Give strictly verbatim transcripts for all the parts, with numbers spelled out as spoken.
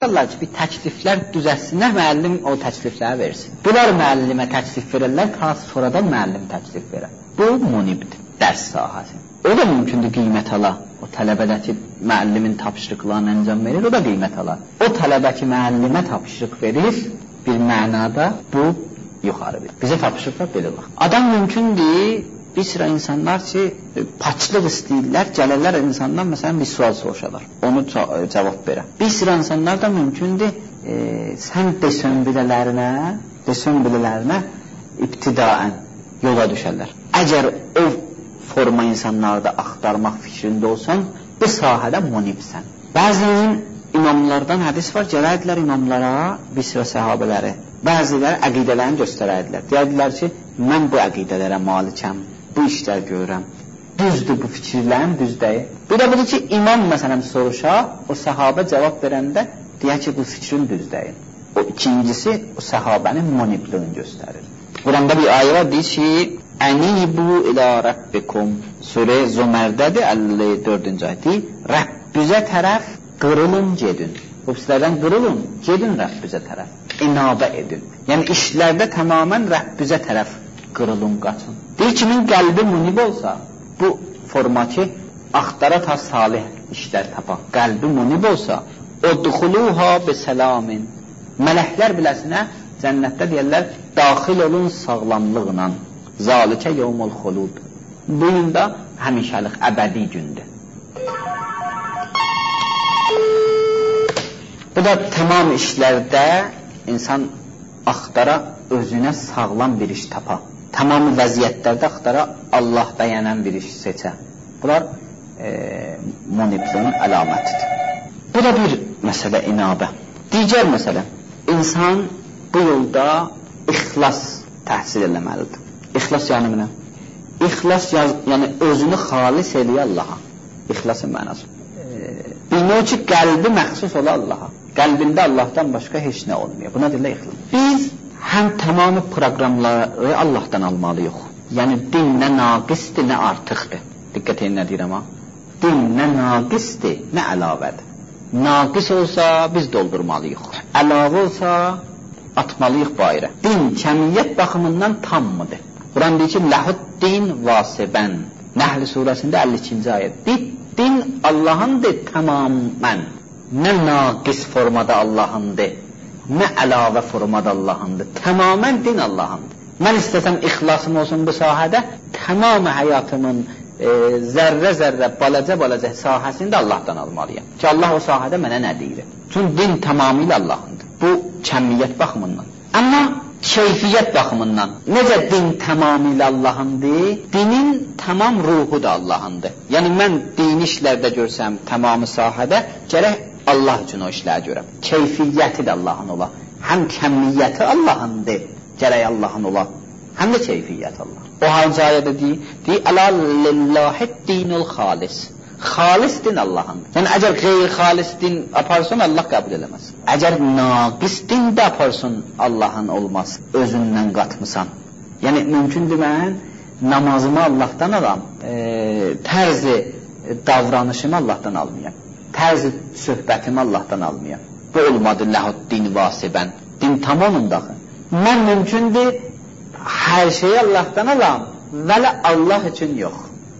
Allah ki, bir təkliflər düzəsinlər, müəllim o təklifləri versin. Bunlar müəllimə təklif verirlər, ta sonradan müəllim təklif verir. Bu munibdir, dərs sahəsi. O da mümkündür qiymət ala. O tələbədə ki, müəllimin tapşırıqlarını əncam verir, o da qiymət ala. O tələbə ki, müəllimə tapşırıq verir, bir mənada bu yuxarı verir. Bizə tapşırıqlar belə bax. Adam mümkündür, bir sıra insanlar ki, paçlıq istəyirlər, gəlirlər insandan məsələn bir sual soruşarlar, onu cavab verər. Bir sıra insanlar da mümkündür, e, sən desən bilələrinə, desən bilələrinə ibtidaən yola düşərlər. Əgər o forma insanlarda axtarmaq fikrində olsan, bu sahədə munibsən. Bəzinin imamlardan hədis var, gələdilər imamlara bir sıra səhabələri, bəziləri əqidələrini göstərədilər. Deyədilər ki, mən bu əqidələrə malikəm, bu işlər görürəm. Düzdür bu fikirlərim, düz deyil. Bir də budur ki, imam məsələn soruşa, o səhabə cavab verəndə deyək ki, bu fikrin düz deyil. O ikincisi, o səhabənin monibliğini göstərir. Quranda bir ayə var, deyir ki, Ənibu ilə Rəbbikum. Surə Zömərdədir, əlli dördüncü ayədi. Rəbbüzə tərəf qırılın, gedin. Bu pislərdən qırılın, gedin Rəbbüzə tərəf. İnabə edin. Yəni işlərdə tamamən Rəbbüzə tərəf qırılın, qaçın. Deyir kimin qəlbi munib olsa, bu formatı axtara ta salih işlər tapa. Qəlbi munib olsa, udxuluha bisalamin. Mələklər biləsinə cənnətdə deyirlər, daxil olun sağlamlıqla. Zalikə yevmul xulud. Bu gün də həmişəlik əbədi gündür. Bu da tamam işlərdə insan axtara özünə sağlam bir iş tapa. Tamam vəziyyətlərdə axtara Allah bəyənən bir iş seçə. Bunlar e, munibliğin əlamətidir. Bu da bir məsələ inabə. Digər məsələ, insan bu yolda ixlas təhsil eləməlidir. İxlas yəni nə? İxlas yəni özünü xalis eləyə Allaha. İxlasın mənası. E, bilmək ki, qəlbi məxsus ola Allaha. Qəlbində Allahdan başqa heç nə olmuyor. Buna deyirlər ixlas. Biz həm tamamı proqramları Allahdan almalıyıq. Yəni din nə naqisdir, nə artıqdır. Diqqət edin nə deyirəm ha? Din nə naqisdir, nə əlavədir. Naqis olsa biz doldurmalıyıq. Əlavə olsa atmalıyıq bayra. Din kəmiyyət baxımından tammıdır. Quran deyir ki, Ləhud-din vasibən. Nəhl surəsində əlli ikinci ayət. Din Allahındır tamamən. Nə naqis formada Allahındır, nə əlavə formada Allahındır. Tamamən din Allahındır. Mən istəsəm ixlasım olsun bu sahədə, tamamı həyatımın e, zərrə-zərrə, balaca-balaca sahəsində Allahdan almalıyam. Ki Allah o sahədə mənə nə deyir? Çünki din tamamilə Allahındır. Bu kəmiyyət baxımından. Amma keyfiyyət baxımından necə din tamamilə Allahındır, dinin tamam ruhu da Allahındır. Yəni mən dini işlərdə görsəm tamamı sahədə, gərək Allah üçün o işləri görəm. Keyfiyyəti də Allahın ola. Həm kəmiyyəti Allahındır, gərək Allahın ola. Həm də keyfiyyət Allah. O hansı ayədə deyir? Deyir, Ələ lillahid dinul xalis. Xalis din Allahındır. Yəni, əgər qeyri-xalis din aparsın, Allah qəbul eləməz. Əgər naqis din də aparsın, Allahın olmaz. Özündən qatmısan. Yəni, mümkündür mən namazımı Allahdan alam, e, tərzi davranışımı Allahdan almayam. Tərzi söhbətimi Allahdan almayam. Bu olmadı ləhud din vasibən. Din tamamındadır. Mən mümkündür hər şeyi Allahdan alam, vələ Allah üçün yox.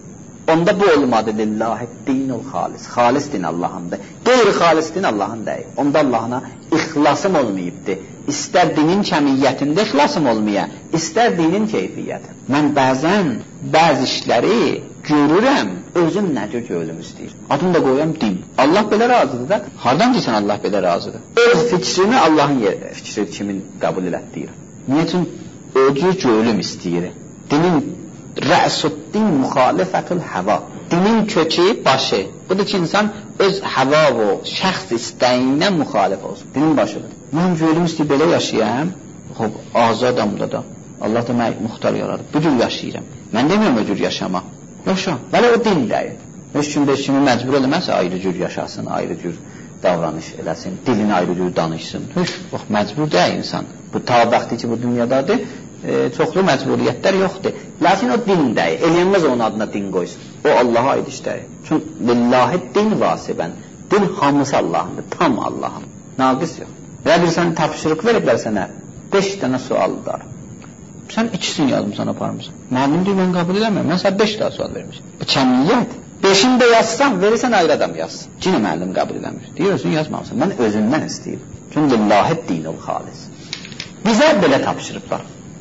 Onda bu olmadı lillahi dinul xalis. Xalis din Allahındır. Qeyri-xalis din Allahın deyil. Onda Allahına ixlasım olmayıbdır. İstər dinin kəmiyyətində ixlasım olmaya, istər dinin keyfiyyəti. Mən bəzən bəzi işləri görürəm, özüm necə görülüm istəyir. Adını da qoyuram din. Allah belə razıdır da. Hardan deyirsən Allah belə razıdır? Öz fikrini Allahın fikri kimin qəbul elətdirir. Niyə üçün özü görülüm istəyir? Dinin rə'suddin müxalifətul həva. Dinin kökü, başı. Budur ki, insan öz həva və şəxs istəyinə müxalif olsun. Dinin başıdır. Mən görülüm istəyir, belə yaşayayım. Xob, azadamda da. Allah da mənə muxtar yaradır. Bu cür yaşayıram. Mən demirəm o cür yaşama. Yaşa. Bəli o din deyil. Heç kimdə kimi məcbur eləməsə ayrı cür yaşasın, ayrı cür davranış eləsin, dilini ayrı cür danışsın. Heç, bax, məcbur deyil insan. Bu ta vaxtı ki, bu dünyadadır, e, çoxlu məcburiyyətlər yoxdur. Lakin o din deyil. Eləyənməz onun adına din qoysun. O Allaha aid iş deyil. Çünki lillahi din vasibən. Din hamısı Allahındır, tam Allahın. naqis yox. Və bir sən tapşırıq veriblər sənə, beş dənə suallar. Sən ikisini yazmısan, aparmışsan. Müəllim deyir, mən qəbul edəmirəm, mən sənə beş dənə sual vermişəm. Bu kəmiyyət. Beşini də yazsan, verirsən ayrı adam yazsın. Cinə müəllim qəbul edəmir. Deyirsən, yazmamışsan. Mən özündən istəyirəm. Çünki lillahi dinul xalis. Bizə belə tapşırıblar.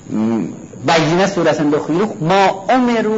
Bəyyinə surəsində oxuyuruq. Ma umiru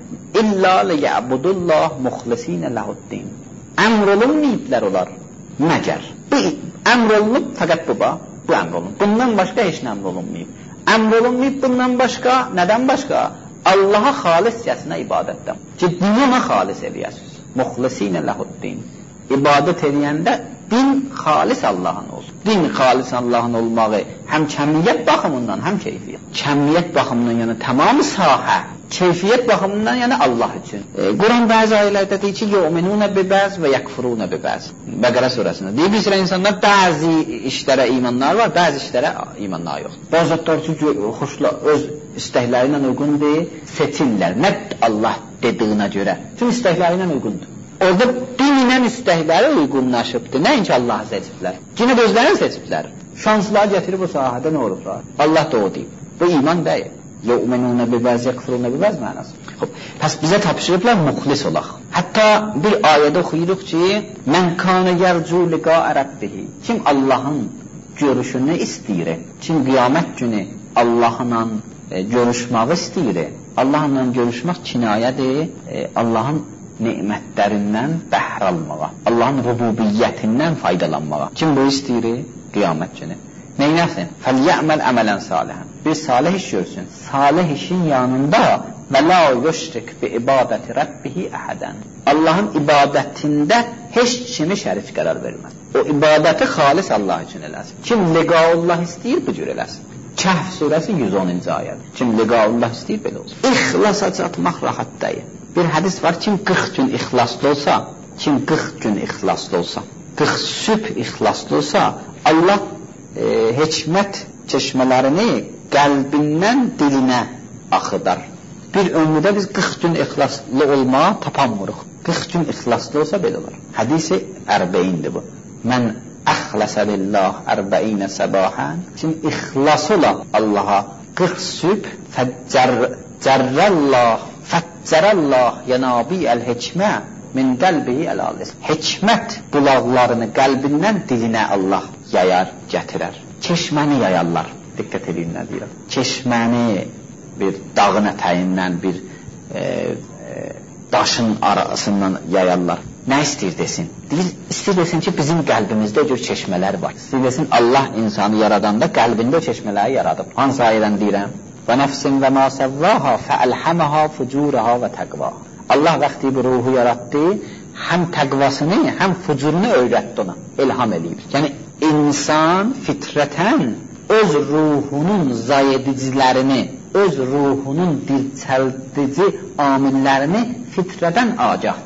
illa liya'budullah muxlisinə lehuddin. Əmr olunmayıblar onlar. Məgər. Bu əmr olunub, fəqət bu ba, bu əmr olunub. Bundan başqa heç nə əmr olunmayıb. Əmr olunmayıb bundan başqa, nədən başqa? Allaha xaliscəsinə ibadətdən. Ki, dinə xalis eləyəsiniz. Muxlisinə lehuddin. İbadət edəndə din xalis Allahın olsun. Din xalis Allahın olmağı həm kəmiyyət baxımından, həm keyfiyyət. Kəmiyyət baxımından, yəni tamamı sahə. Keyfiyyət baxımından, yəni Allah üçün. E, Quran bəzi ayələrdə deyir ki, yu'minuna bi bəz və yakfuruna bi bəz. Bəqərə surəsində. Deyir, bir sıra insanlar bəzi işlərə imanlar var, bəzi işlərə imanlar yox. Bəzi zətlər ki, xoşla, öz istəkləri ilə uyğundur, seçirlər. Nə Allah dediyinə görə. Tüm istəkləri ilə uyğundur. Orada dinlə istəkləri uyğunlaşıbdır. Nəinki Allahı seçiblər. Cinə özlərini seçiblər. Şanslar gətirib o sahədə nə olublar? Allah da o deyib. Bu iman deyil. Yu'minuna bi bəz, yakfuruna bi bəz mənası. Pəs bizə tapşırıblar muxlis olaq. Hətta bir ayədə oxuyuruq ki, mən kana yercu liqa'a rabbihi. Kim Allahın görüşünü istəyir, kim qiyamət günü Allahla e, görüşməyi istəyir. Allahla görüşmək kinayədir, e, Allahın nemətlərindən bəhr almağa, Allahın rububiyyətindən faydalanmağa. Kim bu istəyir? Qiyamət günü. Neynəsin? Fəlyə'məl əmələn salihən. Bir salih iş görsün. Salih işin yanında və la yüşrik bi ibadəti rabbihi əhədən. Allahın ibadətində heç kimi şərik qərar verməz. O ibadəti xalis Allah üçün eləsin. Kim liqaullah istəyir, bu cür eləsin. Kəhf surəsi yüz onuncu ayədir. Kim liqaullah istəyir, belə olsun. İxlasa çatmaq rahat deyil. Bir hədis var, kim qırx gün ixlaslı olsa, kim qırx gün ixlaslı olsa, qırx sübh ixlaslı olsa, Allah e, hikmət çeşmələrini qəlbindən dilinə axıdar. Bir ömrüdə biz qırx gün ixlaslı olmağa tapanmırıq. qırx gün ixlaslı olsa belə olur. Hədisi ərbəindir bu. Mən əxləsə lillah ərbəinə səbahən. Kim ixlas ola Allaha qırx sübh fəccərrəllah fəccərəllah yənabi əl-hikmə min qəlbihi əl-alis. Hikmət bulaqlarını qəlbindən dilinə Allah yayar, gətirər. Çeşməni yayarlar. Diqqət edin nə deyir. Çeşməni bir dağın ətəyindən, bir e, e, daşın arasından yayarlar. Nə istəyir desin? Deyir, istəyir desin ki, bizim qəlbimizdə o cür çeşmələr var. İstəyir desin, Allah insanı yaradanda qəlbində o çeşmələri yaradıb. Hansı ayədən deyirəm? Və nəfsin və ma səvvaha fəəlhəməha fucuraha və təqvaha. Allah vaxtı bu ruhu yaratdı, həm təqvasını, həm fucurunu öyrətdi ona, ilham eləyib. Yəni, insan fitrətən öz ruhunun zayedicilərini, öz ruhunun dirçəldici amillərini fitrədən agahdır.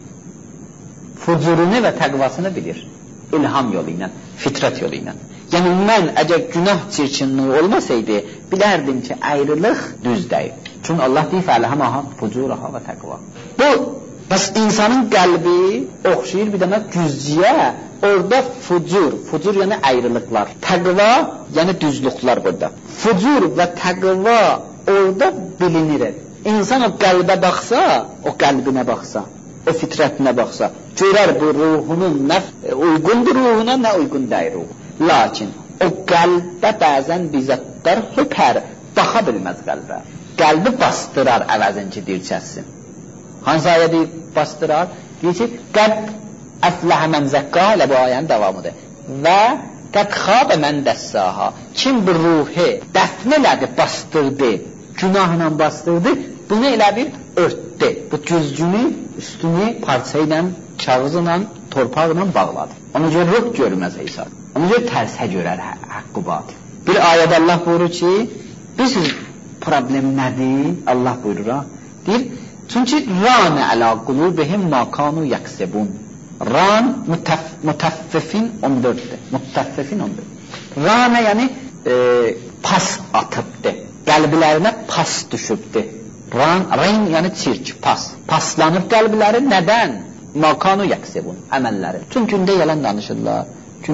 Fucurunu və təqvasını bilir, ilham yolu ilə, fitrət yolu ilə. Yəni, mən əgər günah çirkinliği olmasaydı, bilərdim ki, ayrılıq düz deyil. Çünki Allah deyir, fəəlhəməha fucuraha və təqva. Bu, bəs insanın qəlbi oxşayır bir dənə güzciyə, orada fucur, fucur yəni ayrılıqlar, təqva yəni düzlüklər burada. Fucur və təqva orada bilinir. İnsan o qəlbə baxsa, o qəlbinə baxsa, o fitrətinə baxsa, görər bu ruhunun nə uyğundur ruhuna, nə uyğun deyir ruhu. Lakin o qəlbə bəzən bizzətlər hüpər, baxa bilməz qəlbə. Qəlbi bastırar əvəzinci dirçəsin. Hansı ayə deyir bastırar? Deyir ki, qəd əfləhə mən zəqqə ilə bu ayənin davamıdır. Və qəd xabə mən dəssaha. Kim bu ruhi dəfn elədi, bastırdı, günahla bastırdı, bunu elə bir örtdü. Bu güzgünü, üstünü parça ilə, kağızla, torpaqla bağladı. Ona görə ruh görməz hesab. Ona görə tərsə görər haqqı batil. Bir ayədə Allah buyurur ki, bilirsiniz problem nədir? Allah buyurur ha. Deyir, çünki ranə ələ qulubihim ma kanu yaksebun. Ran mutaffifin on dörddir. Mutaffifin on dörd. Ranə yəni e, pas atıbdır. Qəlblərinə pas düşübdür. Ran, rain yəni çirk, pas. Paslanıb qəlbləri nədən? Ma kanu yaksebun, əməlləri. Çünki gündə yalan danışırlar. Gündə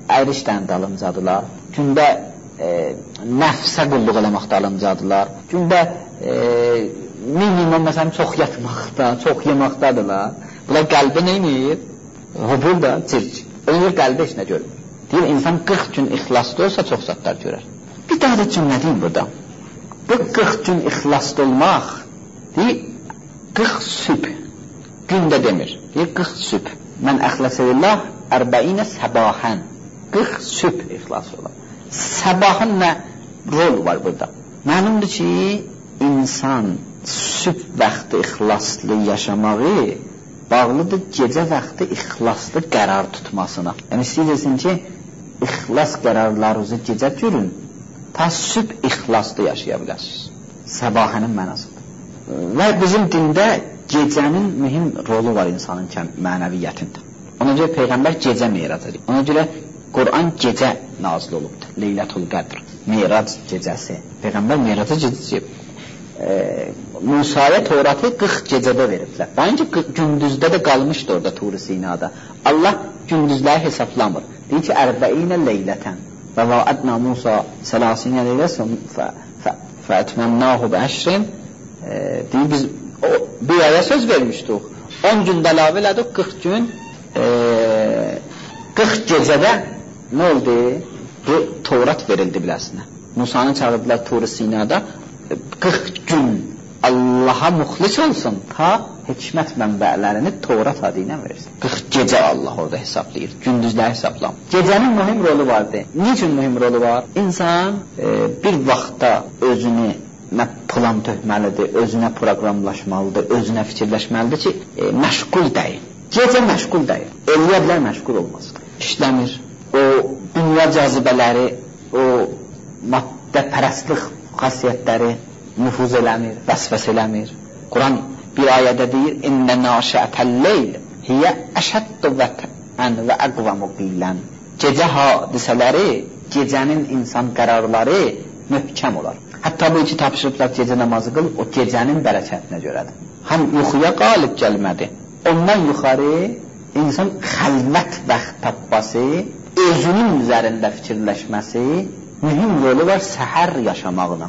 əyrişdən dalıncadılar. Gündə e, nəfsə qulluq eləməkdə alıncadılar. Gündə e, minimum məsələn çox yatmaqda, çox yemaqdadılar. Bunlar qəlbə nə edir? Hubul da, circ. Onu qəlbə heç nə görmür. Deyir, insan qırx gün ixlaslı olsa çox zatlar görər. Bir daha da cümlə deyim burada. Bu qırx gün ixlaslı olmaq, deyir, qırx sübh, gündə demir. Deyir, qırx sübh. Mən əxləsəlillah ərbəinə səbahən. qırx sübh ixlaslı olar. Səbahın nə rol var burada? Mənimdir ki, insan sübh vaxtı ixlaslı yaşamağı bağlıdır gecə vaxtı ixlaslı qərar tutmasına. Yəni istəyirsin ki, ixlas qərarlarınızı gecə görün, ta sübh ixlaslı yaşaya bilərsiniz. Səbahənin mənasıdır. Və bizim dində gecənin mühüm rolu var insanın mənəviyyətində. Ona görə Peyğəmbər gecə meyrac edir. Ona görə Quran gecə nazil olubdur. Leylətul Qədr, meyrac gecəsi. Peyğəmbər meyraca gecəsi. E, Musaya Tevratı qırx gecədə veriblər. Bence gündüzdə də qalmışdı orada Tur-i Sinada. Allah gündüzləri hesablamır. Deyir ki, ərbəinə leylətən və vaadna Musa səlasinə leyləsən fəətməmnahu bəşrin. Deyir, biz o, bir aya söz vermişdik. on gündə əlavə elədik, qırx gün e, qırx gecədə nə oldu? Bu Tevrat verildi biləsinə. Musanı çağırdılar Tur-i Sinada. qırx gün Allaha muxlis olsun, ta hikmət mənbələrini Tevrat adı ilə versin. qırx gecə Allah orada hesablayır, gündüzləri hesablam. Gecənin mühüm rolu vardı. Niçin mühüm rolu var? İnsan e, bir vaxtda özünü nə plan töhməlidir, özünə proqramlaşmalıdır, özünə fikirləşməlidir ki, e, məşğul deyil. Gecə məşğul deyil. Eləyə bilər məşğul olmasın. İşləmir. O dünya cazibələri, o maddə pərəstlik xasiyyətləri nüfuz eləmir, vəsvəs eləmir. Quran bir ayədə deyir, İnnə naşəətəl-leyl hiyə əşəddu vətən və əqvamu qilən. Gecə hadisələri, gecənin insan qərarları möhkəm olar. Hətta bu iki tapışıblar gecə namazı qıl, o gecənin bərəkətinə görədir. Həm yuxuya qalib gəlmədi. Ondan yuxarı insan xəlvət vaxt tapması, özünün üzərində fikirləşməsi mühüm rolu var səhər yaşamağına.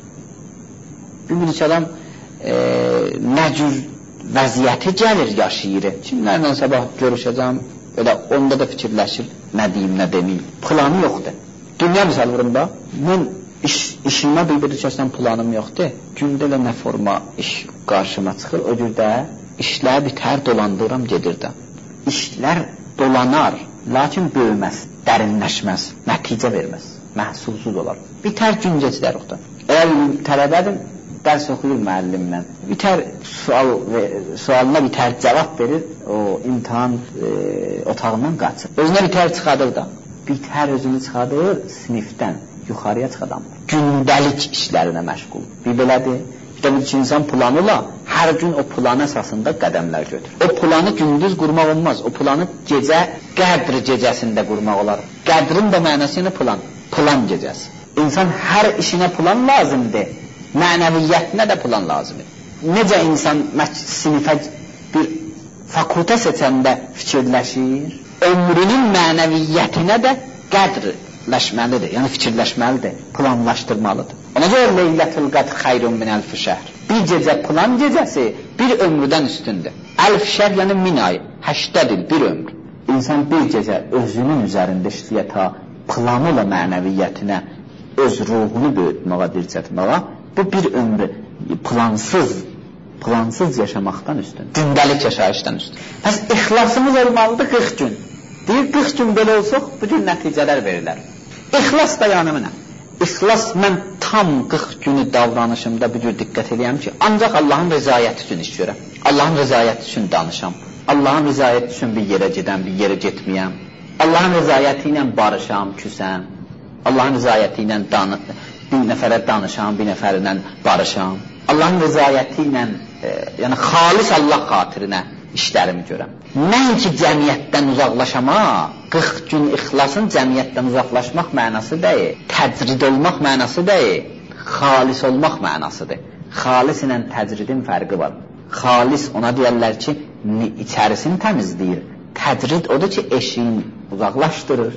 Bir adam e, nə cür vəziyyəti gəlir yaşayır. Kimlərlə sabah görüşəcəm, elə onda da fikirləşir, nə deyim, nə demeyim. Planı yoxdur. Dünya misal vurumda, mən iş, işimə bir-bir düşəsən planım yoxdur. Gündə də nə forma iş qarşıma çıxır, o cürdə işlər bitər, dolandıram, gedirdim. İşlər dolanar, lakin böyüməz, dərinləşməz, nəticə verməz, məhsulsuz olar. Bitər gün geçilər oxda. Əgər tələbədim, dərs oxuyur müəllimlə. Bitər sual və sualına bitər cavab verir, o imtahan e, otağından qaçır. Özünə bitər çıxadır da. Bitər özünü çıxadır sinifdən, yuxarıya çıxadan. Gündəlik işlərinə məşğul. Bir belədir. İşte bu insan planıyla hər gün o plan əsasında qədəmlər götür. O planı gündüz qurmaq olmaz. O planı gecə, qədr gecəsində qurmaq olar. Qədrin də mənasını plan. Plan gecəsi. İnsan hər işinə plan lazımdır. Mənəviyyətinə də plan lazımdır. Necə insan sinifə bir fakültə seçəndə fikirləşir, ömrünün mənəviyyətinə də qədrləşməlidir, yəni fikirləşməlidir, planlaşdırmalıdır. Ona görə Leylətul Qədr xayrun min əlf şəhr. Bir gecə plan gecəsi bir ömrüdən üstündür. Əlf şəhr yəni min ay, həştəd il, bir ömr. İnsan bir gecə özünün üzərində işləyə ta planı ilə mənəviyyətinə, öz ruhunu böyütməyə, dirçətməyə, bu bir ömrü plansız, plansız yaşamaqdan üstün, gündəlik yaşayışdan üstün. Bəs ixlasımız olmalıdır qırx gün. Deyir, qırx gün belə olsaq, bütün nəticələr verirlər. İxlas da yanımı nə? İxlas, mən tam qırx günü davranışımda bir cür diqqət edəyəm ki, ancaq Allahın rızayəti üçün iş görəm. Allahın rızayəti üçün danışam. Allahın rızayəti üçün bir yerə gedəm, bir yerə getməyəm. Allahın rızayəti ilə barışam, küsəm. Allahın rızayəti ilə danışam. Bir nəfərə danışam, bir nəfərlə barışam. Allahın rızayəti ilə, e, yəni xalis Allah xatirinə işlərimi görəm. Nəinki cəmiyyətdən uzaqlaşama, qırx gün ixlasın cəmiyyətdən uzaqlaşmaq mənası deyil, təcrid olmaq mənası deyil, xalis olmaq mənasıdır. Xalis ilə təcridin fərqi var. Xalis ona deyərlər ki, içərisini təmizləyir. Təcrid odur ki, eşiğin uzaqlaşdırır,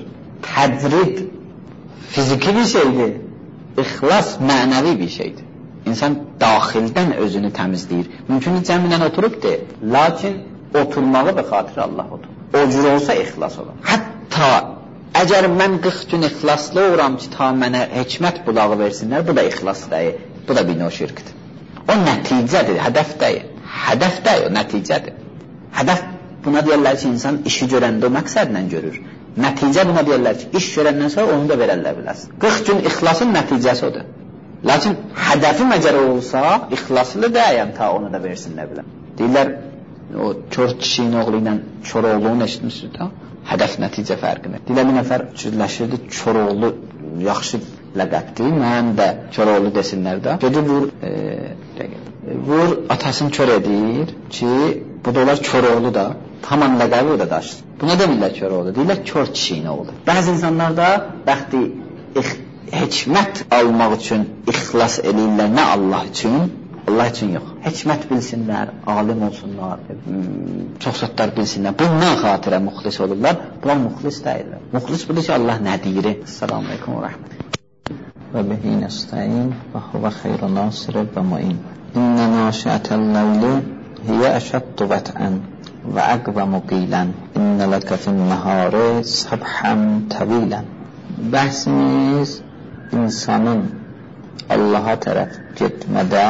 təcrid fiziki bir şeydir, ixlas mənəvi bir şeydir. İnsan daxildən özünü təmizləyir. Mümkün cəmilən oturub deyil, lakin oturmağı və xatirə Allah oturur. O cür olsa ixlas olur. Hətta əgər mən qırx gün ixlaslı oluram ki, ta mənə hikmət bulağı versinlər, bu da ixlas deyil, bu da bir növ şirkdir. O nəticədir, hədəf deyil. Hədəf deyil, o nəticədir. Hədəf buna deyərlər ki, insan işi görəndə o məqsədlə görür. Nəticə buna deyərlər ki, iş görəndən sonra onu da verərlər biləsin. qırx gün ixlasın nəticəsi odur. Lakin hədəfim əgər olsa, ixlaslı deyəm, ta onu da versinlər biləm. Deyirlər, o kör kişinin oğlu ilə kör oğluğunu eşitmişsiniz da, hədəf nəticə fərqini. Deyirlər, bir nəfər fikirləşirdi, kör oğlu yaxşı ləqəbdir, mən də kör oğlu desinlər də. Gedir vur, e, vur atasını kör edir ki, bu da olar kör oğlu da, tamam ləqəbi o da daşır. Buna demirlər kör oğlu, deyirlər kör kişinin oğlu. Bəzi insanlar da bəxti hikmət almaq üçün ixlas edirlər, nə Allah üçün? Allah üçün yox. Hikmət bilsinlər, alim olsunlar, çoxsatlar bilsinlər. Bundan xatirə muxlis olurlar. Bunlar muxlis deyirlər. Muxlis budur ki, Allah nə deyir? Assalamu aleykum və rəhmətullah. Və bihi nəstəyin və huvə xeyrə nasirə və mu'in. İnnə naşiətəl ləvli hiyə əşəddu vətən və əqvəmu qilən. İnnə ləkə fin nəhari səbhəm təvilən. Bəhsimiz insanın Allaha tərəf getmədə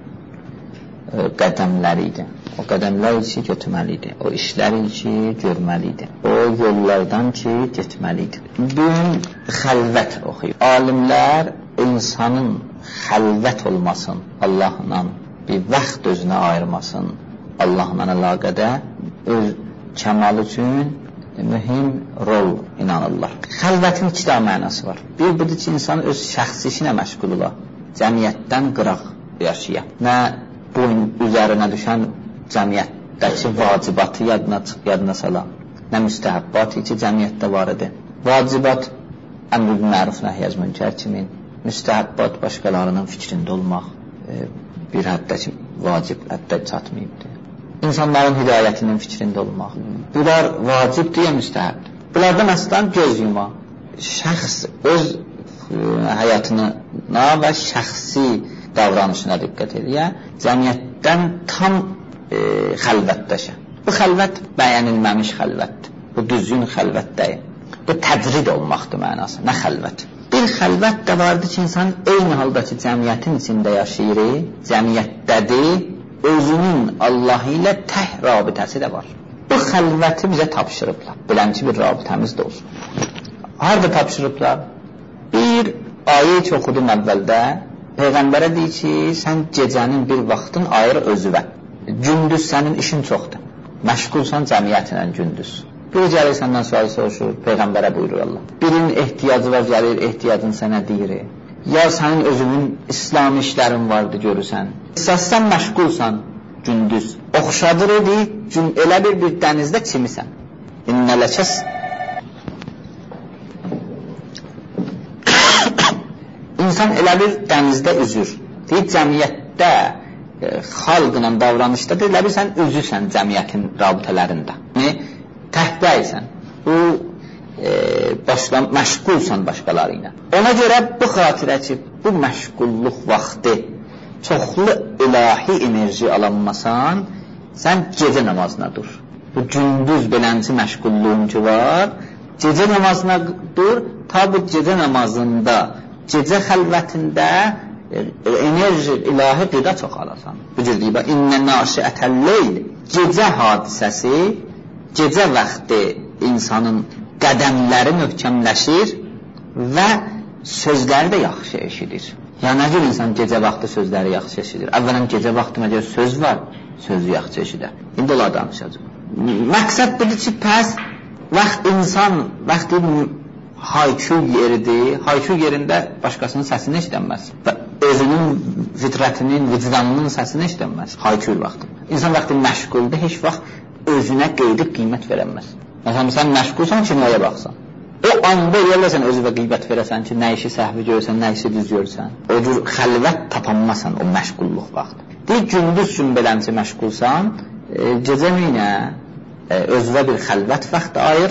qədəmləridir. O qədəmlər ki, götürməlidir. O işləri ki, görməlidir. O yollardan ki, getməlidir. Bugün xəlvət oxuyur. Alimlər insanın xəlvət olmasın, Allahla bir vaxt özünə ayırmasın, Allahla əlaqədə öz kəmalı üçün mühüm rol inanırlar. Xəlvətin iki daha mənası var. Bir budur ki, insan öz şəxsi işinə məşğul ola, cəmiyyətdən qıraq yaşaya. Nə boyun üzərinə düşən cəmiyyətdəki vacibatı yadına, yadına sala, nə müstəhəbbatı ki, cəmiyyətdə var idi. Vacibat əmr-ül məruf nəhy-əz münkər kimi, müstəhəbbat başqalarının fikrində olmaq e, bir həddə ki, vacib həddə çatmayıbdır. İnsanların hidayətinin fikrində olmaq. Bunlar vacibdir ya müstəhəbdir. Bunlardan əslən göz yuma, şəxs öz e, həyatına və şəxsi davranışına diqqət edir. Cəmiyyətdən tam e, xəlvətdəşə. Bu xəlvət bəyənilməmiş xəlvətdir. Bu düzgün xəlvət deyil. Bu təcrid olmaqdır mənası, nə xəlvət. Bir xəlvət də vardır ki, insan eyni halda ki, cəmiyyətin içində yaşayır, cəmiyyətdədir, özünün Allah ilə təh rabitəsi də var. Bu xəlvəti bizə tapşırıblar. Biləm ki, bir rabitəmiz də olsun. Harada tapşırıblar? Bir ayə ki, oxudum əvvəldə, Peyğəmbərə deyir ki, sən gecənin bir vaxtın ayır özüvə. Gündüz sənin işin çoxdur. Məşğulsan cəmiyyətinlə gündüz. Bir gəlir səndən sual soruşur, Peyğəmbərə buyurur Allah. Birinin ehtiyacı var, gəlir, ehtiyacın sənə deyir. Ya sənin özünün İslam işlərin vardı, görürsən. Əsas sən məşğulsan gündüz. Oxşadır edir, elə bir bir dənizdə çimisən. İnnələkəs İnsan elə bir dənizdə üzür. Deyir, cəmiyyətdə, e, xalqla davranışda elə bir sən üzürsən cəmiyyətin rabitələrində. Təhdəysən. Bu, e, başla, məşğulsan başqaları ilə. Ona görə bu xatirə ki, bu məşğulluq vaxtı çoxlu ilahi enerji alanmasan, sən gecə namazına dur. Bu gündüz belənci məşğulluğun ki var, gecə namazına dur, ta bu gecə namazında gecə xəlvətində enerji, ilahi qida çox alasan. Bu cür deyib, innə naşiətəl-leyl, gecə hadisəsi, gecə vaxtı insanın qədəmləri möhkəmləşir və sözləri də yaxşı eşidir. Yəni, nə cür insan gecə vaxtı sözləri yaxşı eşidir? Əvvələn gecə vaxtı məgər söz var, sözü yaxşı eşidir. İndi olar danışacaq. Məqsəd budur ki, pəs vaxt insan, vaxtı haykü yeridir, haykü yerində başqasının səsini eşidənməz və özünün fitrətinin, vicdanının səsini eşidənməz, haykü vaxtı. İnsan vaxtı məşğuldur, heç vaxt özünə qeydib qiymət verənməz. Məsələn, sən məşğulsan ki, nəyə baxsan? O anda yerləsən özünə qiymət verəsən ki, nə işi səhvi görsən, nə işi düz görsən. O cür xəlvət tapanmasan o məşğulluq vaxtı. Deyir, gündüz üçün belənci məşğulsan, e, gecə minə e, özünə bir xəlvət vaxtı ayır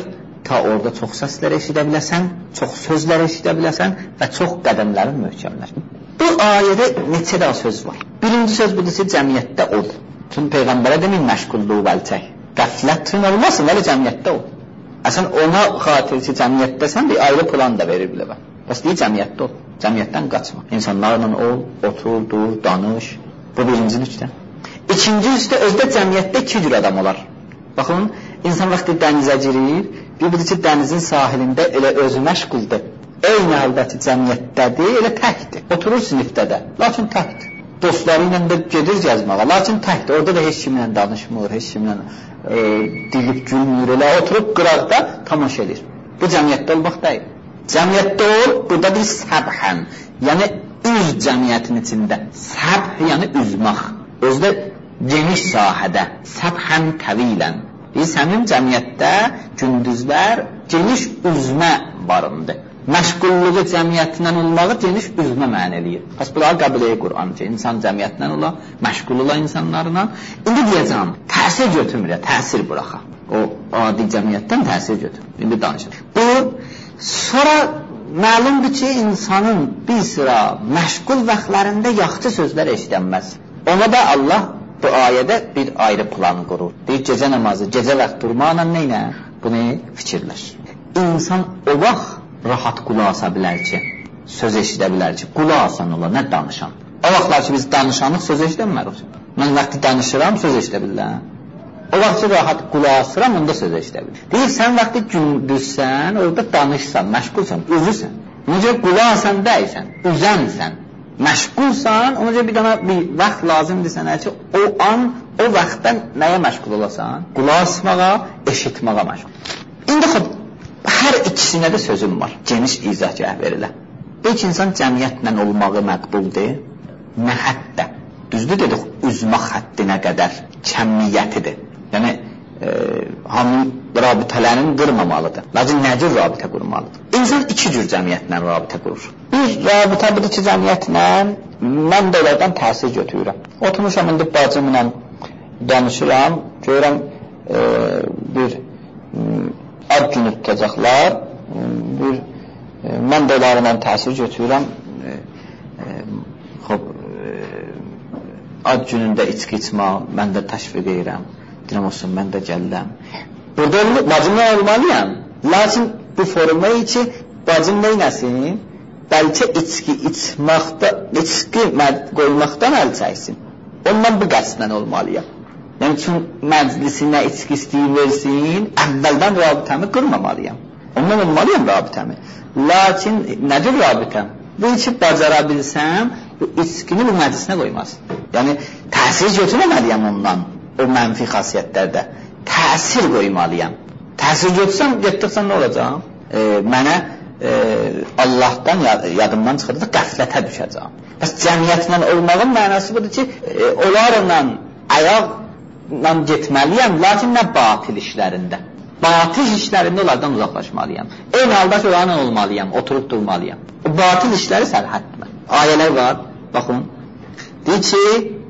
ta orada çox səslər eşidə biləsən, çox sözlər eşidə biləsən və çox qədəmlərin möhkəmlər. Bu ayədə neçə daha söz var? Birinci söz budur ki, cəmiyyətdə ol. Çünki Peyğəmbərə demin məşğulluğu vəlçək. Qəflətin olmasın, vəli cəmiyyətdə ol. Əsən ona xatir ki, cəmiyyətdəsən, bir ayrı plan da verir bilə bə. Bəs deyir, cəmiyyətdə ol. Cəmiyyətdən qaçma. İnsanlarla ol, otur, dur, danış. Bu birinci nüqtə. İkinci üstə özdə cəmiyyətdə iki cür adam olar. Baxın, insan vaxtı dənizə girir, bir budur ki, dənizin sahilində elə özü məşğuldur. Eyni halbəti cəmiyyətdədir, elə təkdir. Oturur sinifdə də, lakin təkdir. Dostları ilə də gedir gəzməyə, lakin təkdir. Orada da heç kimlə danışmır, heç kimlə e, dilib gülmür, elə oturub qıraqda tamaşa edir. Bu cəmiyyətdə olmaq deyil. Cəmiyyətdə ol, burada bir səbhən, yəni üz cəmiyyətin içində. Səbh, yəni üzmaq. Özdə geniş sahədə, səbhən təvilən. Biz həmin cəmiyyətdə gündüzlər geniş üzmə varındır. Məşğulluğu cəmiyyətindən olmağı geniş üzmə mənə eləyir. Bəs bunları qəbul edir Qur'an ki, insan cəmiyyətindən ola, məşğul ola insanlarla. İndi deyəcəm, təsir götürmür, təsir buraxa. O adi cəmiyyətdən təsir götürmür. İndi danışır. Bu, sonra məlumdur ki, insanın bir sıra məşğul vaxtlarında yaxşı sözlər eşidənməz. Ona da Allah bu ayədə bir ayrı plan qurur. Deyir, gecə namazı, gecə vaxt durmaqla neynə? Bunu fikirlər. İnsan o vaxt rahat qulaq asa bilər ki, söz eşidə bilər ki, qulaq asan ola, nə danışan. O vaxtlar ki, biz danışanıq, söz eşidəmmərik. Mən vaxtı danışıram, söz eşidə bilirəm. O vaxt ki, rahat qulaq asıram, onda söz eşidə bilirəm. Deyir, sən vaxtı gündüzsən, orada danışsan, məşğulsan, üzüsən. Necə qulaq asan dəysən, üzənsən, məşğulsan, ona görə bir dana bir vaxt lazımdır sənə ki, o an, o vaxtdan nəyə məşğul olasan? Qulaq asmağa, eşitməğa məşğul. İndi xub, hər ikisinə də sözüm var, geniş izahgah verilə. İlk insan cəmiyyətlə olmağı məqbuldur, nə həddə? Düzdür dedik, üzmaq həddinə qədər kəmiyyətidir. Yəni, e, hamı rabitələrini qırmamalıdır. Lakin nə cür rabitə qurmalıdır? İnsan iki cür cəmiyyətlə rabitə qurur. Bir rabitə budur ki, cəmiyyətlə mən də onlardan təsir götürürəm. Oturmuşam, indi bacımla danışıram, görürəm e, bir ad günü tutacaqlar, bir, e, mən də onlarla təsir götürürəm. E, e, xop, e, ad günündə içki içmək, mən də təşviq edirəm. Deyirəm olsun, mən də gəlirəm. Burada bacımla olmalıyam. Lakin bu forma ki, bacım neynəsin? Bəlkə içki içməkdə, içki qoymaqdan əl çəksin. Ondan bu qəsdən olmalıyam. Yəni, üçün məclisinə içki istəyir versin, əvvəldən rabitəmi qırmamalıyam. Ondan olmalıyam rabitəmi. Lakin nədir rabitəm? Bu içi bacara bilsəm, bu içkini bu məclisinə qoymaz. Yəni, təsir götürməməliyəm ondan, o mənfi xasiyyətlərdə. Təsir qoymalıyam. Təsir götürsəm, getdiksən nə olacaq? E, mənə e, Allahdan yadımdan çıxırdı, qəflətə düşəcəm. Bəs cəmiyyətlə olmağın mənası budur ki, e, onlarla ayaqla getməliyəm, lakin nə batil işlərində. Batil işlərində onlardan uzaqlaşmalıyam. Eyni halda ki, onlarla olmalıyam, oturub durmalıyam. O batil işləri sərhədmə. Ayələr var, baxın. Deyir ki,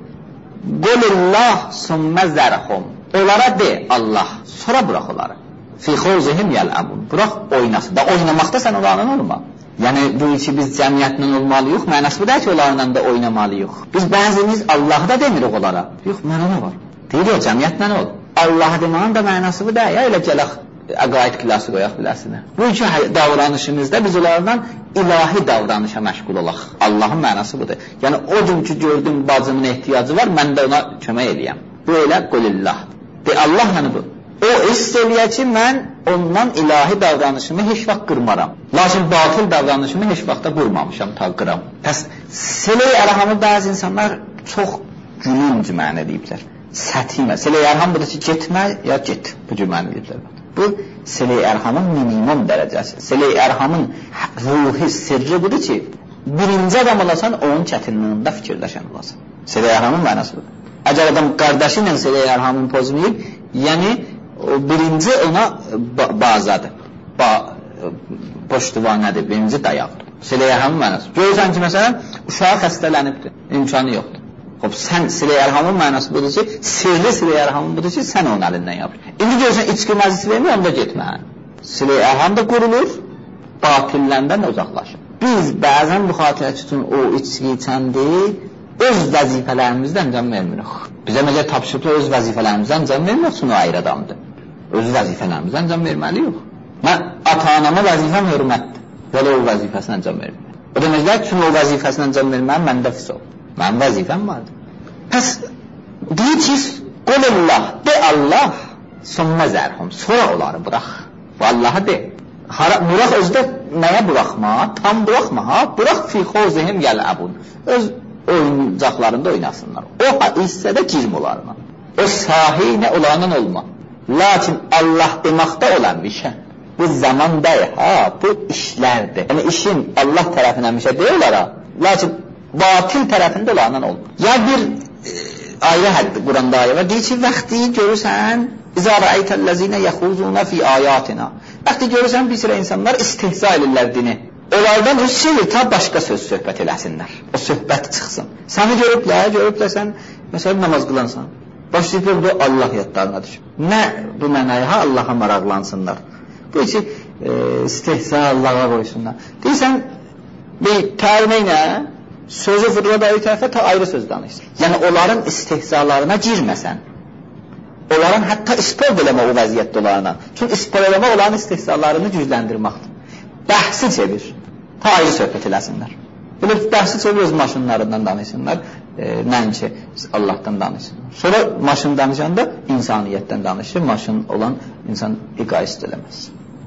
Qulillah sümmə zərhum. Onlara de Allah, sonra bıraq onları. Fi xuzihim yəl'abun. Bıraq oynasın. Da oynamaqda sən onlarla olma. Yəni, bu ki, biz cəmiyyətlə olmalıyıq, mənası bu da ki, onlarla da oynamalıyıq. Biz bəzimiz Allahı da demirik onlara. Yox, mənə nə var? Deyir o, cəmiyyətlə ol. Allahı demənin də mənası bu da, ya elə gələk əqaid klası qoyaq biləsinə. Bu iki davranışımızda biz onlardan ilahi davranışa məşğul olaq. Allahın mənası budur. Yəni, o gün ki, gördüm bacımın ehtiyacı var, mən də ona kömək eləyəm. Bu elə qulillah. De, Allah yəni bu. O hiss eləyər ki, mən ondan ilahi davranışımı heç vaxt qırmaram. Lakin batil davranışımı heç vaxt da qurmamışam, ta qıram. Bəs, silə-i ərhamı bəzi insanlar çox gülünc mənə deyiblər. Sətimə. Silə-i ərham budur ki, getmə ya get. Bu cür mənə deyiblər. Bu, silə-i ərhamın minimum dərəcəsi. Silə-i ərhamın ruhi, sirri budur ki, birinci adam olasan, onun çətinliyində fikirləşən olasan. Silə-i ərhamın mənası budur. Əgər adam qardaşı ilə silə-i ərhamın pozmayıb, yəni birinci ona bazadır. Ba, poştuvanədir, birinci dayaqdır. Silə-i ərhamın mənası. Görürsən ki, məsələn, uşağı xəstələnibdir, imkanı yoxdur. Hop, sən silə-i ərhamın mənası budur ki, sirli silə-i ərhamın budur ki, sən onun əlindən yapır. İndi görürsən, içki məclisi vermir, onda getmə. Silə əham da qurulur, batilləndən uzaqlaşır. Biz bəzən bu xatirət üçün o içki içəndi, öz vəzifələrimizdən can vermirik. Bizə məgər tapşırıqlı öz vəzifələrimizdən can vermirik, üçün o ayrı adamdır. Öz vəzifələrimizdən can verməliyik. Mən ata-anama vəzifəm hörmətdir. Vələ o vəzifəsindən can verməliyim. O deməklər ki, o vəzifəsindən can verməliyim, məndə fis ol. Mənim vəzifəm vardır. Pəs, deyir ki, qolullah, de Allah, sonuna zərhum, sonra onları bıraq. Və Allah'a de. Bıraq özdə nəyə buraxma? Tam buraxma, ha? Bıraq fi xozihim yəl-əbun. Öz oyuncaqlarında oynasınlar. O hissədə girm olarına. O sahiyyə olanın olma. Lakin Allah deməkdə olan bir şey. Bu zaman deyil, ha? Bu işlərdir. Yəni işin Allah tərəfindən bir şey deyil olaraq. Lakin batil tərəfində olanın olma. Ya bir e, ayrı həddi Quranda ayə var. Deyir ki, vaxtı görürsən, İzə rəaytəl-ləzinə yəxuzuna fi ayatina. Vaxtı görürsən, bir sıra insanlar istihza edirlər dini. Onlardan öz şeyir, ta başqa söz söhbət eləsinlər. O söhbət çıxsın. Səni görüblər, görüblər sən, məsələn, namaz qılansan. Başlayıblar, bu Allah yadlarına düşür. Nə bu mənaya, ha, Allaha maraqlansınlar. Bu içi e, istihza Allaha qoysunlar. Deyirsən, bir təlimə ilə sözü fırlada ayrı tərəfə ta ayrı söz danışsın. Yəni, onların istihzalarına girməsən, onların hətta ispat eləmə o vəziyyətdə olarına. Çünki ispat eləmə onların istihzalarını gücləndirməkdir. Bəhsi çevir, ta ayrı söhbət eləsinlər. Belə bəhsi çevir, öz maşınlarından danışsınlar, e, nəinki Allahdan danışsınlar. Sonra maşın danışanda insaniyyətdən danışır, maşın olan insan egoist eləməz.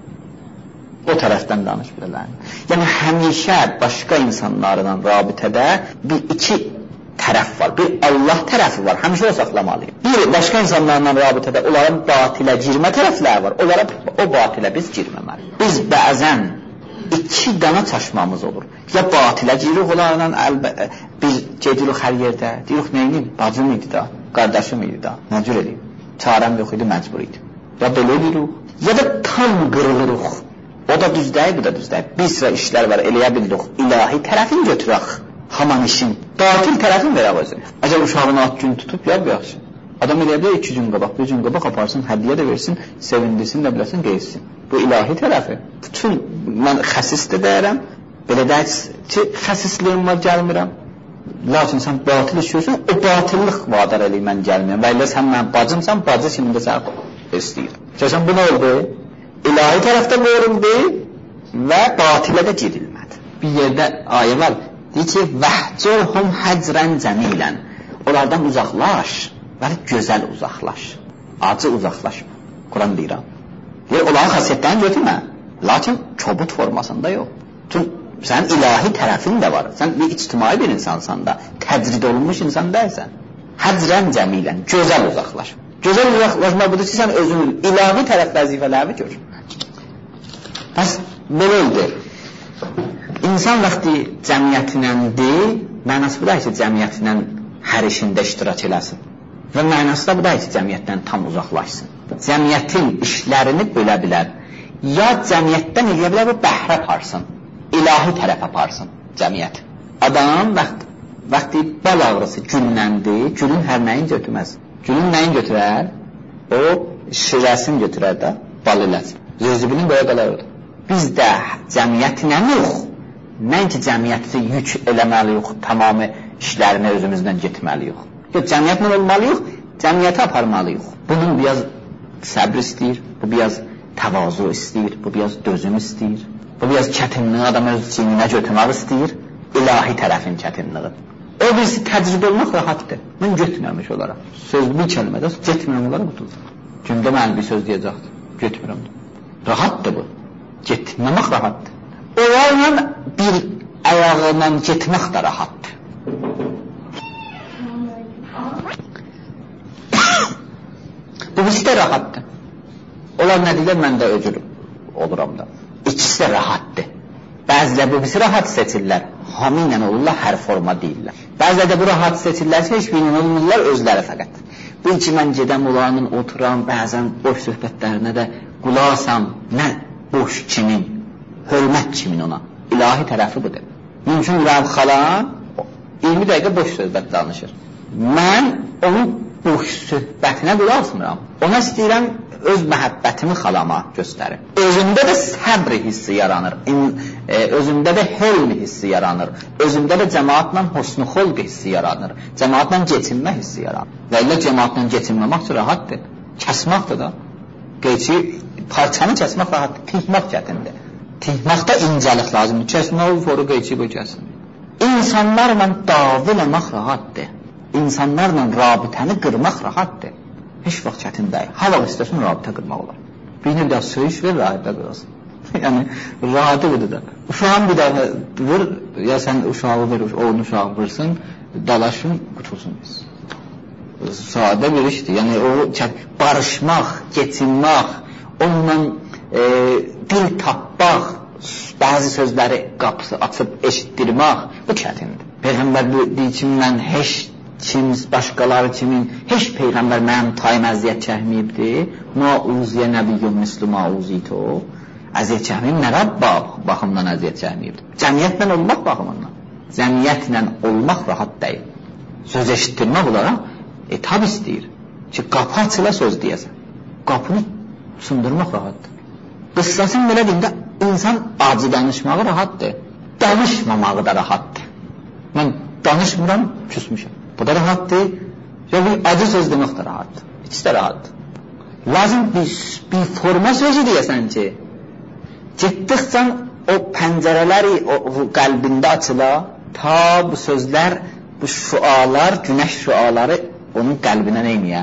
O tərəfdən danış bilələrini. Yəni, həmişə başqa insanlarla rabitədə bir iki tərəf var, bir Allah tərəfi var, həmişə o saxlamalıyıq. Bir, başqa insanlarla rabitədə onların batilə girmə tərəfləri var, onlara o batilə biz girməməliyik. Biz bəzən iki dana çaşmamız olur. Ya batilə giririk onlarla, əlbə, biz gedirik hər yerdə, deyirik neyini, bacım idi da, qardaşım idi da, nəcür edeyim, çarəm yox idi, məcbur idi. Ya belə edirik, ya da tam qırılırıq. O da düz deyil, bu da düz deyil. Bir sıra işlər var, eləyə bildik, ilahi tərəfini götürək. Haman işin, datil tərəfin verək özünü. Əcəb uşağını at gün tutub, ya bu yaxşı. Adam eləyə bilər, iki gün qabaq, bir gün qabaq aparsın, hədiyyə də versin, sevindirsin də biləsin, qeysin. Bu ilahi tərəfi. Bütün, mən xəsis də deyərəm, belə deyək ki, xəsisliyim var, gəlmirəm. Lakin sən batil işiyorsun, o batillıq vadar eləyim, mən gəlmirəm. Və ilə sən mən bacımsan, bacı kimi də sən istəyir. Görsən, bu nə oldu? İlahi tərəfdə qoruldu və batilə də girilmədi. Bir yerdə ayə var. Deyir ki, vəhcurhum həcrən cəmilən. Onlardan uzaqlaş, və gözəl uzaqlaş. Acı uzaqlaşma. Quran deyirəm. Deyir, onların xəsiyyətlərini götürmə. Lakin çobut formasında yox. Çünki sənin ilahi tərəfin də var. Sən bir ictimai bir insansan da, təcrid olunmuş insan deyilsən. Həcrən cəmilən, gözəl uzaqlaş. Gözəl uzaqlaşma budur ki, sən özünün ilahi tərəf vəzifələrini gör. Bəs, belə oldu. İnsan vaxtı cəmiyyətinəndir, mənası bu da ki, cəmiyyətindən hər işində iştirak eləsin. Və mənası da bu da ki, cəmiyyətdən tam uzaqlaşsın. Cəmiyyətin işlərini bölə bilər. Ya cəmiyyətdən eləyə bilər, bu bəhrə aparsın, ilahi tərəf aparsın cəmiyyət. Adam vaxt, vaxtı bal ağrısı günləndir, günün hər nəyin götürməz. Günün nəyin götürər? O şirəsini götürər də, bal eləsin. Zözübünün belə qalar odur. Biz də cəmiyyətinə yox, nəinki cəmiyyəti yük eləməliyik, tamamı işlərini özümüzdən getməliyik. Yox, cəmiyyətlə olmalıyıq, cəmiyyəti aparmalıyıq. Bunun biraz səbr istəyir, bu biraz təvazu istəyir, bu biraz dözüm istəyir, bu biraz çətinliği adam öz çiyninə götürmək istəyir, ilahi tərəfin çətinliği. O birisi təcrübə olmaq rahatdır. Mən getmirəmiş olaraq. Söz bir kəlmədə getmirəm olaraq qutul. Gündə mən bir söz deyəcəkdir, getmirəm. Rahatdır bu. Getməmək rahatdır. Onlarla bir ayağından getmək də rahatdır. Bu birisi də rahatdır. Onlar nə deyilər, mən də öcürüm oluram da. İkisi də rahatdır. Bəzilə bu birisi rahat seçirlər. Hamı ilə olurlar, hər forma deyirlər. Bəzilə də bu rahat seçirlər ki, heç birini olurlar, özləri fəqət. Bu ki, mən gedəm olanın, oturam, bəzən boş söhbətlərinə də qulasam, nə boş kimin, hörmət kimin ona. İlahi tərəfi budur. Mümkün Rəb xalan iyirmi dəqiqə boş söhbət danışır. Mən onun boş söhbətinə qulaq asmıram. Ona istəyirəm öz məhəbbətimi xalama göstərim. Özümdə də səbr hissi yaranır, özümdə də helm hissi yaranır, özümdə də cəmaatla husnu xulq hissi yaranır, cəmaatla geçinmə hissi yaranır. Və ilə cəmaatla geçinməmək rahatdır, kəsməkdir da. Qeyçi, parçanı kəsmək rahatdır, tihmək çətindir. Tihməkdə incəlik lazımdır, kəsmək foru qeyçi bu kəsin. İnsanlarla dava eləmək rahatdır, insanlarla rabitəni qırmaq rahatdır. Heç vaxt çətin deyil. Ha vaxt istəsən rabitə qırmaq olar. Birini bir daha söyüş ver, rabitə qırasın. Yəni, rahatı budur da. Uşağın bir dəfə vur, ya sən uşağı ver, onun uşağı vursun, dalaşın, qutulsun biz. Sadə bir işdir. Yəni, o barışmaq, geçinmək, onunla e, dil tapmaq, bəzi sözləri qapısı açıb eşitdirmək, bu çətindir. Peyğəmbər deyir ki, mən heç kim, başqaları kimin, heç Peyğəmbər mənim tayım əziyyət çəkməyibdir. Mauziyə nəbiyyum müslüm mauziyt o. Əziyyət çəkməyib, nə Rəbb baxımdan əziyyət çəkməyibdir. Cəmiyyətlə olmaq baxımından. Cəmiyyətlə olmaq rahat deyil. Söz eşitdirmək olaraq etab istəyir ki, qapı açıla söz deyəsən. Qapını sındırmaq rahatdır. Qıssasın belə deyində, insan acı danışmağı rahatdır. Danışmamağı da rahatdır. Mən danışmıram, küsmüşəm. Bu da rahatdır. Ya bir acı söz demək də rahatdır. İkisi də rahatdır. Lazım bir, bir forma sözü deyəsən ki, getdikcən o pəncərələri o qəlbində açıla, ta bu sözlər, bu şüalar, günəş şüaları onun qəlbinə neyniyə?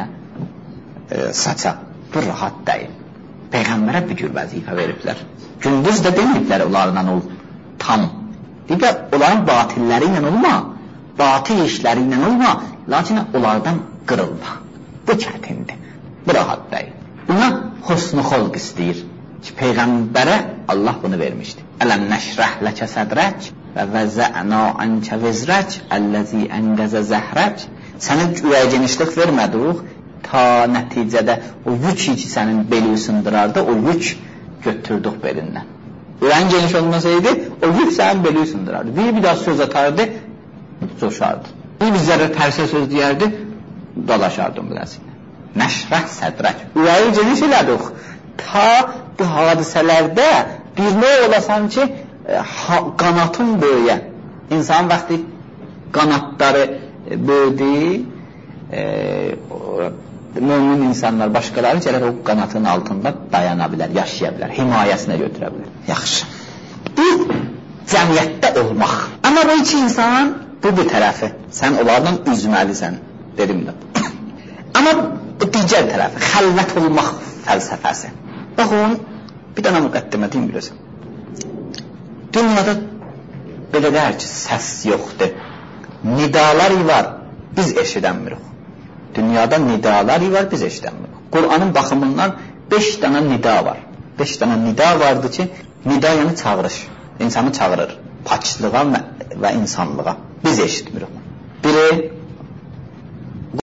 E, saça. Bu rahat deyil. Peyğəmbərə bir cür vəzifə veriblər. Gündüz də deməyiblər onlarla ol, tam. Deyiblər, onların batilləri ilə olma, batil işləri ilə olma, lakin onlardan qırılma. Bu çətindir, bu rahat deyil. Buna husnu xolq istəyir ki, Peyğəmbərə Allah bunu vermişdir. Ələm nəşrəh ləkə sədrək və vəzə'na ənkə vizrək əlləzi əngəzə zəhrək. Sənə ürəyə genişlik vermədik, ta nəticədə o yük ki, sənin beli sındırardı, o yük götürdük belindən. Ürəyin geniş olmasaydı, o yük sənin beli sındırardı. Bir bir daha söz atardı, coşardı. Bir bir zərrə tərsə söz deyərdi, dalaşardım biləsinə. Nəşrəh sədrək. Ürəyi geniş elədik. Ta bu hadisələrdə bir nə olasan ki, ha, qanatın böyüyə. İnsan vaxtı qanatları böyüdü, e, mümin insanlar, başqaları gələr o qanatın altında dayana bilər, yaşaya bilər, himayəsinə götürə bilər. Yaxşı. Bu, cəmiyyətdə olmaq. Amma bu iki insan, bu bir tərəfi. Sən onlardan üzməlisən, dedim də. Amma bu digər tərəfi, xəlvət olmaq fəlsəfəsi. Baxın, bir dənə müqəddimə deyim bilirsən. Dünyada belə deyər ki, səs yoxdur. Nidalar var, biz eşidənmirik. Dünyada nidalar var, biz eşidənmirik. Qur'anın baxımından beş dənə nida var. Beş dənə nida vardır ki, nida yəni çağırış. İnsanı çağırır. Paçlığa və insanlığa. Biz eşitmirik. Biri